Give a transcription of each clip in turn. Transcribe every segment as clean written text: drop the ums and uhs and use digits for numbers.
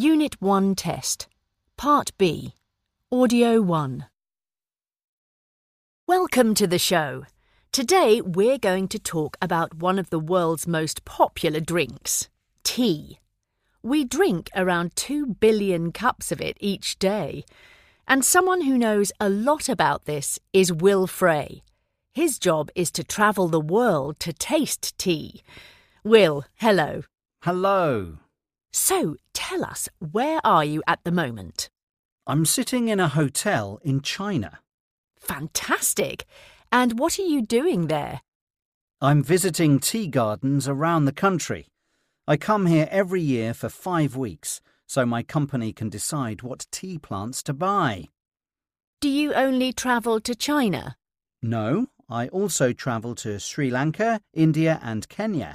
Unit 1 Test, Part B, Audio 1. Welcome to the show. Today we're going to talk about one of the world's most popular drinks, tea. We drink around 2 billion cups of it each day. And someone who knows a lot about this is Will Frey. His job is to travel the world to taste tea. Will, hello. Hello. So, tell us, where are you at the moment? I'm sitting in a hotel in China. Fantastic! And what are you doing there? I'm visiting tea gardens around the country. I come here every year for 5 weeks, so my company can decide what tea plants to buy. Do you only travel to China? No, I also travel to Sri Lanka, India and Kenya.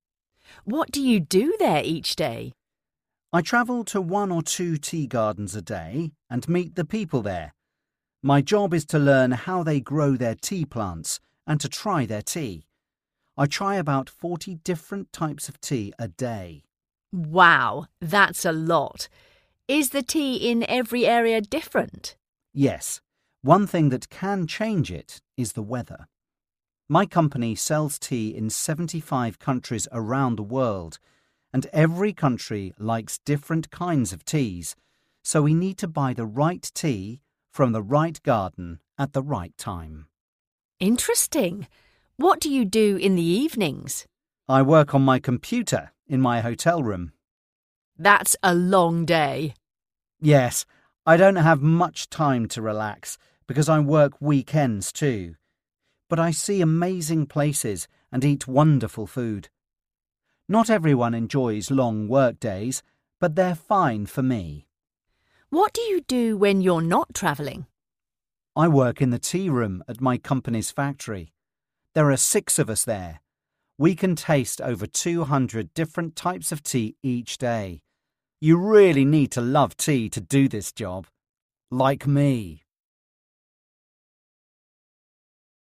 What do you do there each day? I travel to 1 or 2 tea gardens a day and meet the people there. My job is to learn how they grow their tea plants and to try their tea. I try about 40 different types of tea a day. Wow, that's a lot. Is the tea in every area different? Yes, one thing that can change it is the weather. My company sells tea in 75 countries around the world, and every country likes different kinds of teas, so we need to buy the right tea from the right garden at the right time. Interesting. What do you do in the evenings? I work on my computer in my hotel room. That's a long day. Yes, I don't have much time to relax because I work weekends too. But I see amazing places and eat wonderful food. Not everyone enjoys long work days, but they're fine for me. What do you do when you're not travelling? I work in the tea room at my company's factory. There are 6 of us there. We can taste over 200 different types of tea each day. You really need to love tea to do this job. Like me.